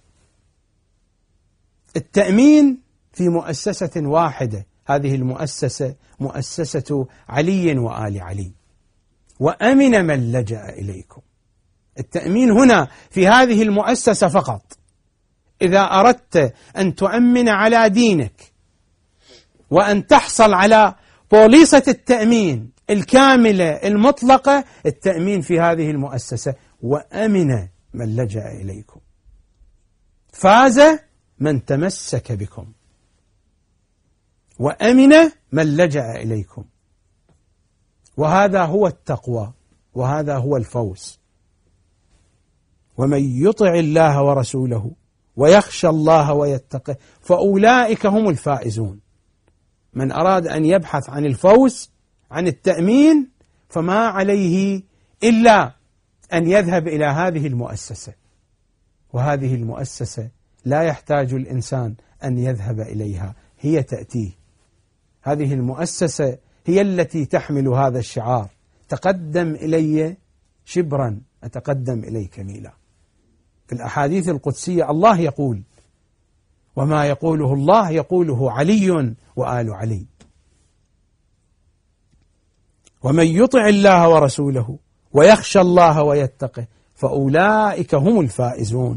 التأمين في مؤسسة واحدة، هذه المؤسسة مؤسسة علي وآل علي. وأمن من لجأ إليكم. التأمين هنا في هذه المؤسسة فقط. إذا أردت أن تؤمن على دينك وأن تحصل على بوليصة التأمين الكاملة المطلقة، التأمين في هذه المؤسسة. وأمن من لجأ إليكم، فاز من تمسك بكم، وأمن من لجأ إليكم. وهذا هو التقوى، وهذا هو الفوز. ومن يطع الله ورسوله ويخشى الله ويتقه فأولئك هم الفائزون. من أراد أن يبحث عن الفوز، عن التأمين، فما عليه إلا أن يذهب إلى هذه المؤسسة. وهذه المؤسسة لا يحتاج الإنسان أن يذهب إليها، هي تأتيه. هذه المؤسسة هي التي تحمل هذا الشعار: تقدم إلي شبرا أتقدم إليك ميلا. في الأحاديث القدسية الله يقول: وما يقوله الله يقوله علي وآل علي. ومن يطع الله ورسوله ويخشى الله ويتقه فأولئك هم الفائزون.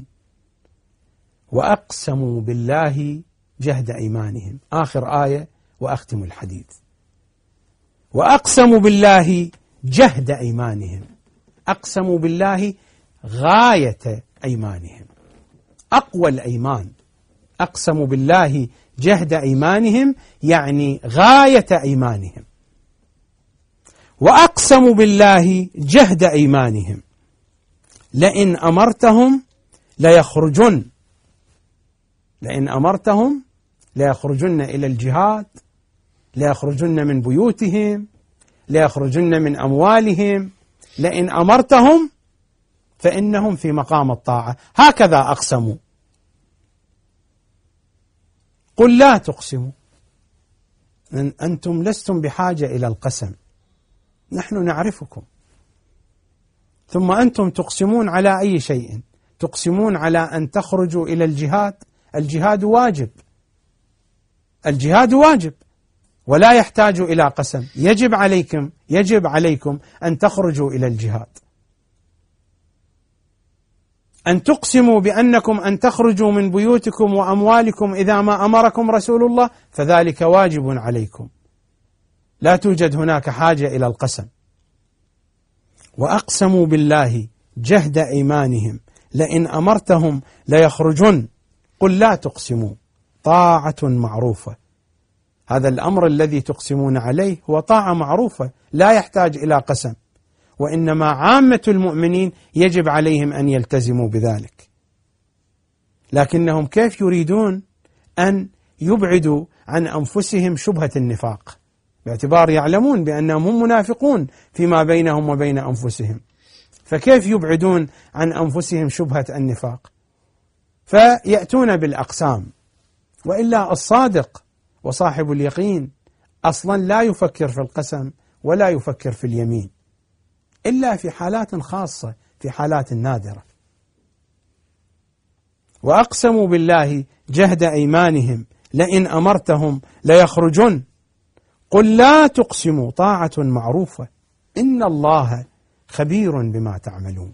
وأقسموا بالله جهد أيمانهم. آخر آية وأختم الحديث. وأقسموا بالله جهد أيمانهم، أقسموا بالله غاية أيمانهم، أقوى الأيمان. أقسموا بالله جهد أيمانهم يعني غاية أيمانهم. وأقسموا بالله جهد أيمانهم لئن أمرتهم ليخرجن، لئن أمرتهم ليخرجن إلى الجهاد، ليخرجن من بيوتهم، ليخرجن من أموالهم. لئن أمرتهم فإنهم في مقام الطاعة. هكذا أقسموا. قل لا تقسموا، أنتم لستم بحاجة إلى القسم، نحن نعرفكم. ثم أنتم تقسمون على أي شيء؟ تقسمون على أن تخرجوا إلى الجهاد. الجهاد واجب، الجهاد واجب ولا يحتاج إلى قسم. يجب عليكم يجب عليكم أن تخرجوا إلى الجهاد. أن تقسموا بأنكم أن تخرجوا من بيوتكم وأموالكم إذا ما أمركم رسول الله فذلك واجب عليكم، لا توجد هناك حاجة إلى القسم. وأقسموا بالله جهد أيمانهم لئن أمرتهم ليخرجن قل لا تقسموا طاعة معروفة. هذا الأمر الذي تقسمون عليه هو طاعة معروفة لا يحتاج إلى قسم، وإنما عامة المؤمنين يجب عليهم أن يلتزموا بذلك. لكنهم كيف يريدون أن يبعدوا عن أنفسهم شبهة النفاق، باعتبار يعلمون بأنهم هم منافقون فيما بينهم وبين أنفسهم، فكيف يبعدون عن أنفسهم شبهة النفاق؟ فيأتون بالأقسام. وإلا الصادق وصاحب اليقين أصلا لا يفكر في القسم ولا يفكر في اليمين إلا في حالات خاصة، في حالات نادرة. وأقسموا بالله جهد أيمانهم لئن أمرتهم ليخرجن قل لا تقسموا طاعة معروفة إن الله خبير بما تعملون.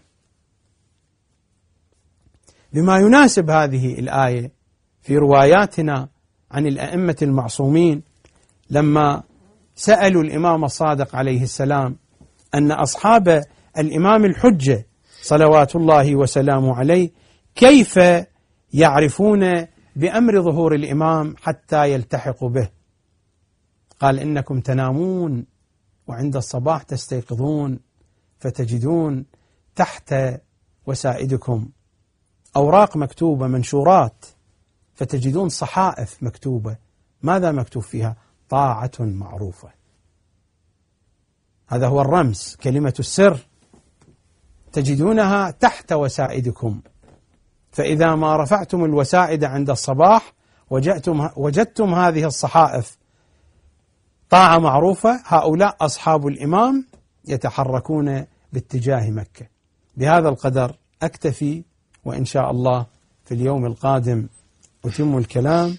بما يناسب هذه الآية في رواياتنا عن الأئمة المعصومين لما سألوا الإمام الصادق عليه السلام أن أصحاب الإمام الحجة صلوات الله وسلامه عليه كيف يعرفون بأمر ظهور الإمام حتى يلتحقوا به، قال إنكم تنامون وعند الصباح تستيقظون فتجدون تحت وسائدكم أوراق مكتوبة منشورات، فتجدون صحائف مكتوبة. ماذا مكتوب فيها؟ طاعة معروفة. هذا هو الرمز، كلمة السر، تجدونها تحت وسائدكم. فإذا ما رفعتم الوسائد عند الصباح وجدتم, وجدتم هذه الصحائف طاعة معروفة، هؤلاء أصحاب الإمام يتحركون باتجاه مكة. بهذا القدر أكتفي، وإن شاء الله في اليوم القادم أتم الكلام